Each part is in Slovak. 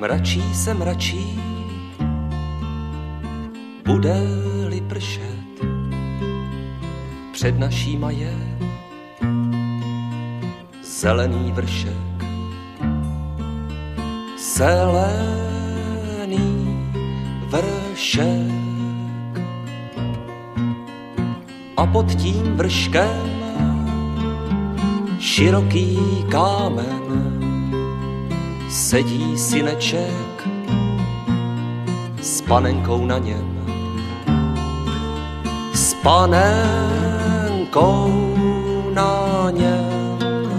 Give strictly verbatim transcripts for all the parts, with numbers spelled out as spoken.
Mračí se mračí, bude-li pršet, před našíma je zelený vršek. Zelený vršek. A pod tím vrškem široký kámen, sedí syneček s panenkou na něm. S panenkou na něm.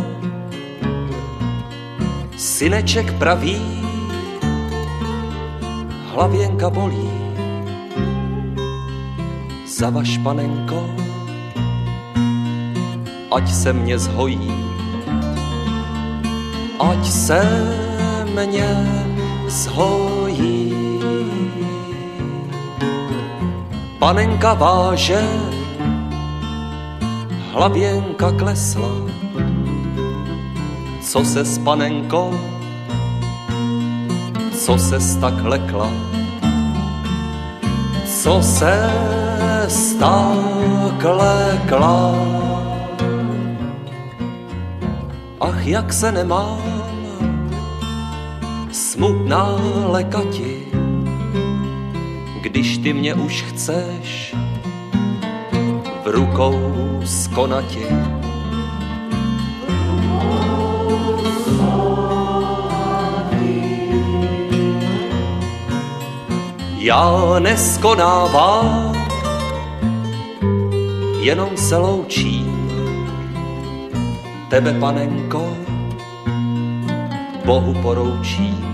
Syneček praví, hlavěnka bolí, zavaž panenko, ať se mě zhojí, ať se mě zhojí. Panenka váže, hlavěnka klesla, co se s panenkou, co se tak lekla, co se tak lekla. Ach, jak se nemám smutná lekati, když ty mě už chceš v rukou skonati. Já neskonávám, jenom se loučím. Tebe, panenko, Bohu poroučím.